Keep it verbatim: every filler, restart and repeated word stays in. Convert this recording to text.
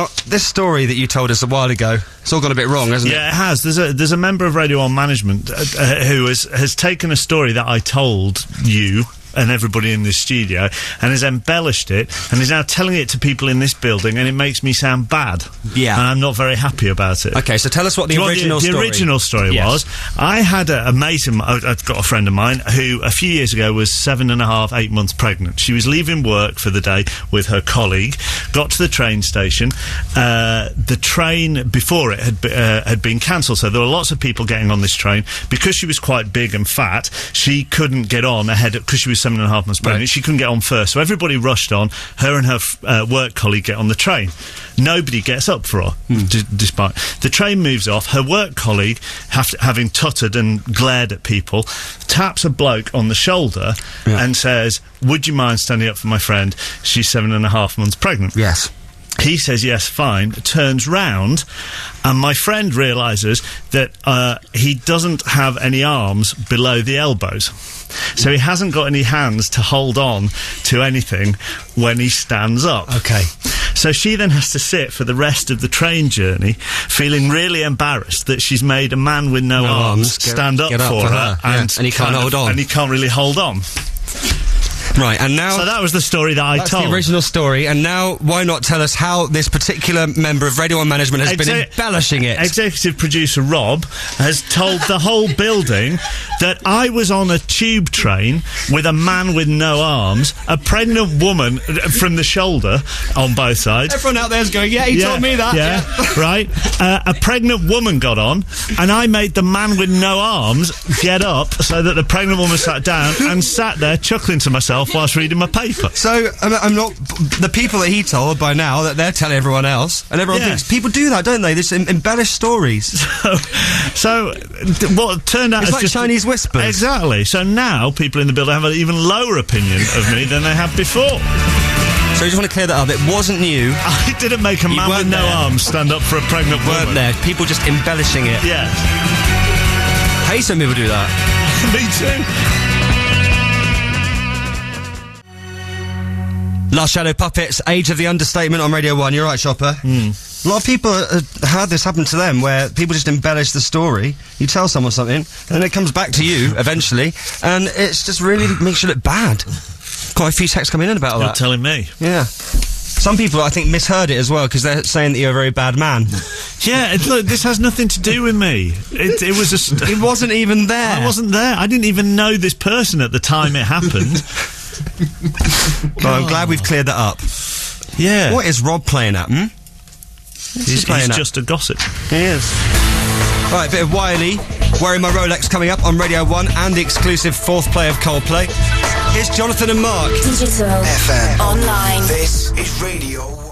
Now, this story that you told us a while ago, it's all gone a bit wrong, hasn't it? Yeah, it has. There's a there's a member of Radio one Management uh, uh, who has has taken a story that I told you and everybody in this studio and has embellished it and is now telling it to people in this building, and it makes me sound bad. Yeah. And I'm not very happy about it. Okay, so tell us what the Do you want original the, the story... original story Yes. was, I had a, a mate, of, m- I've got a friend of mine who a few years ago was seven and a half, eight months pregnant. She was leaving work for the day with her colleague, got to the train station. Uh, the train before it had, be, uh, had been cancelled, so there were lots of people getting on this train. Because she was quite big and fat, she couldn't get on ahead, because she was seven and a half months pregnant. Right. She couldn't get on first, so everybody rushed on. Her and her f- uh, work colleague get on the train. Nobody gets up for her, Hmm. d- despite the train moves off. Her work colleague, have to, having tutted and glared at people, taps a bloke on the shoulder Yeah. and says, "Would you mind standing up for my friend? She's seven and a half months pregnant." Yes. He says yes, fine, turns round, and my friend realises that uh, he doesn't have any arms below the elbows. So he hasn't got any hands to hold on to anything when he stands up. Okay. So she then has to sit for the rest of the train journey feeling really embarrassed that she's made a man with no, No arms, arms get- stand up get up for for her, her, yeah. and, And he can't kind hold of- on. And he can't really hold on. Right, and now... So that was the story that I That's told. the original story, and now why not tell us how this particular member of Radio one Management has been Exe- embellishing it? Executive producer Rob has told the whole building that I was on a tube train with a man with no arms, a pregnant woman uh, from the shoulder on both sides. Everyone out there's going, yeah, he Yeah, told me that. Yeah, right. Uh, a pregnant woman got on, and I made the man with no arms get up so that the pregnant woman sat down and sat there chuckling to myself whilst reading my paper. So, I'm, I'm not... The people that he told by now, that they're telling everyone else, and everyone Yeah. thinks... People do that, don't they? This em- embellished stories. So, so th- what turned out It's as like just Chinese whispers. Exactly. So now people in the building have an even lower opinion of me than they had before. So you just want to clear that up. It wasn't you. I didn't make a You man with weren't no there. arms stand up for a pregnant Weren't woman. there. People just embellishing it. Yes. I hate when people do that. Me too. Last Shadow Puppets, Age of the Understatement on Radio one. You're right, Chopper. Mm. A lot of people uh, had this happen to them, where people just embellish the story. You tell someone something, and then it comes back to you eventually, and it's just really makes you look bad. Quite a few texts coming in about all You're that. telling me. Yeah. Some people, I think, misheard it as well, because they're saying that you're a very bad man. Yeah, it, look, this has nothing to do with me. It, it was a... St- It wasn't even there. I wasn't there. I didn't even know this person at the time it happened. Well, I'm glad we've cleared that up. Yeah. What is Rob playing at, hmm? He's, playing he's at? just a gossip. He is. Right, a bit of Wiley, Wearing My Rolex coming up on Radio one, and the exclusive fourth play of Coldplay. Here's Jonathan and Mark. Digital. F M. Online. This is Radio one.